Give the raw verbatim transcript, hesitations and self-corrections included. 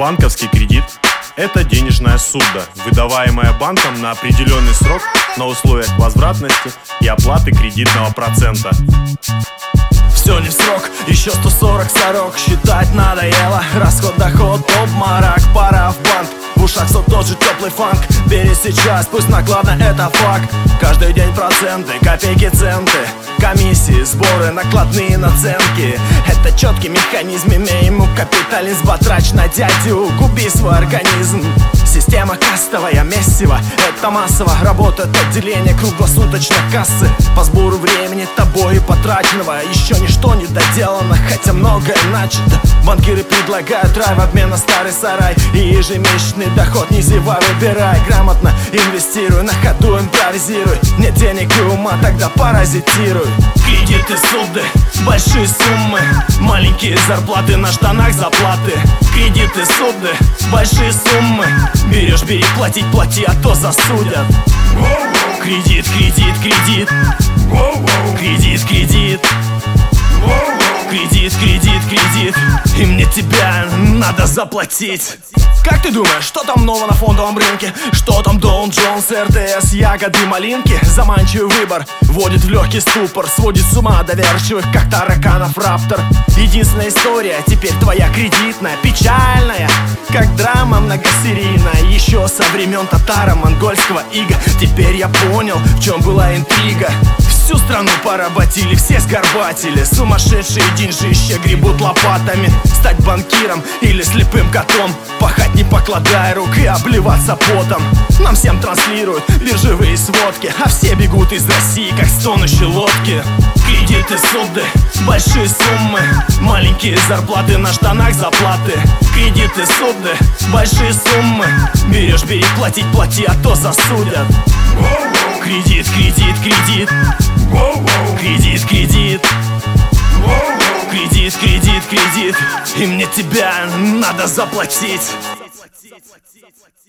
Банковский кредит – это денежная ссуда, выдаваемая банком на определенный срок на условиях возвратности и оплаты кредитного процента. Все не в срок, еще сто сорок сорок. Считать надоело, расход, доход, обморок. Пора в банк, в ушах все тот же теплый фанк. Бери сейчас, пусть накладно, это факт. Каждый день проценты, копейки, центы, комиссии, сборы, накладные наценки. Это четкий механизм, имей ему капитализм. Потрачь на дядю, губи свой организм. Система кастовая, месиво, это массово. Работает отделение круглосуточно кассы. По сбору времени тобой потраченного еще ничто не доделано, хотя многое начато. Банкиры предлагают рай в обмен на старый сарай и ежемесячный доход, не зевай, выбирай. Грамотно инвестируй, на ходу импровизируй. Нет денег и ума, тогда паразитируй. Кредиты, суды, большие суммы, маленькие зарплаты, на штанах заплаты. Кредиты, суды, большие суммы. Берешь, бери, платить, плати, а то засудят. Кредит, кредит, кредит. Кредит, кредит. Кредит, кредит, кредит. И мне тебя надо заплатить. Как ты думаешь, что там нового на фондовом рынке? Что там Доу Джонс, эр тэ эс, ягоды, малинки? Заманчивый выбор вводит в легкий ступор, сводит с ума доверчивых, как тараканов раптор. Единственная история теперь твоя кредитная, печальная, как драма многосерийная. Еще со времен татаро-монгольского ига. Теперь я понял, в чем была интрига. Всю страну поработили, все сгорбатили. Сумасшедшие деньжища гребут лопатами. Стать банкиром или слепым котом, пахать не покладая рук и обливаться потом. Нам всем транслируют биржевые сводки, а все бегут из России, как стонущие лодки. Кредиты, суды, большие суммы, маленькие зарплаты, на штанах заплаты. Кредиты, суды, большие суммы. Берешь, бери, платить, плати, а то засудят. Кредит, кредит, кредит. Кредит, кредит. Кредит, кредит, кредит. И мне тебя надо заплатить.